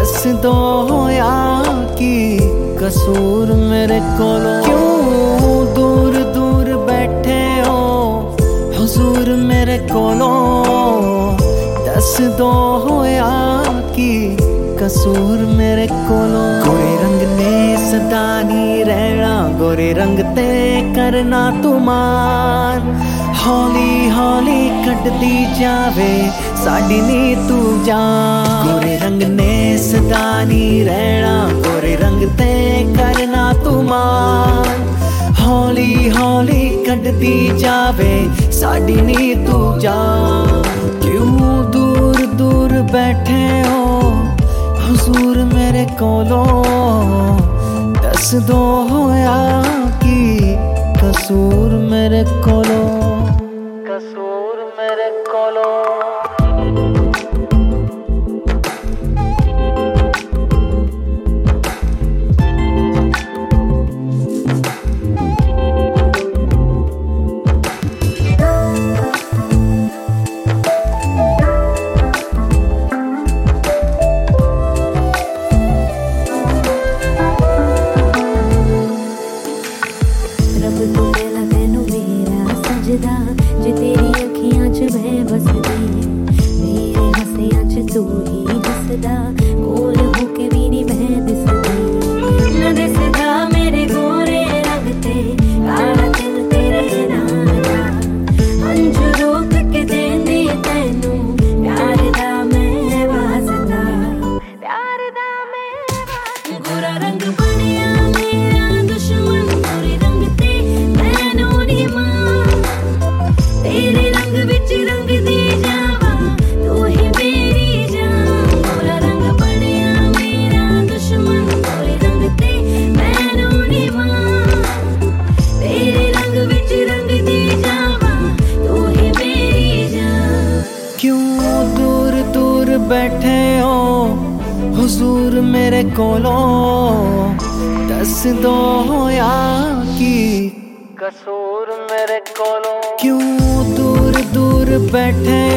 दस दो होया कि कसूर मेरे कोलों। क्यों दूर दूर बैठे हो हुजूर मेरे कोलों, दस दो होया कि कसूर मेरे कोलों। गोरे रंग ने सदा नी रहना, गोरे रंग ते करना तुमार। हौली हौली कटदी जावे साडी नी तू जान। गोरे रंग ने सदा नी रहना, गोरे रंग ते करना तुमार। हौली हौली कटदी जावे साडी नी तू जान। क्यों दूर दूर बैठे हो हुजूर मेरे कोलों, दस दो होया कि कसूर मेरे कोलों, कसूर मेरे कोलों। जे तेरी अखियां च मैं बसदी, मेरे हसियां च तू ही दिसदा, कोल होके भी नी मैं दिसदी। न दिसदा मेरे गोरे रंग ते काला दिल तेरे नाल दा, अंजू रोक के देंदी तैनू प्यार दा मैं वास्ता, प्यार दा मैं वास्ता। गोरा रंग बनिया मेरा दुश्मन, गोरे रंग ते मैनू नी मान। तेरे रंग विच रंग दी जावा तू ही मेरी जान। गोरा रंग बनिया मेरा दुश्मन, गोरे रंग ते मैनू नी मान। तेरे रंग विच रंग दी जावा तू ही मेरी जान। क्यों दूर दूर बैठे हो हुजूर मेरे कोलों, दस दो होया कि कसूर मेरे कोलों। क्यों दूर दूर बैठे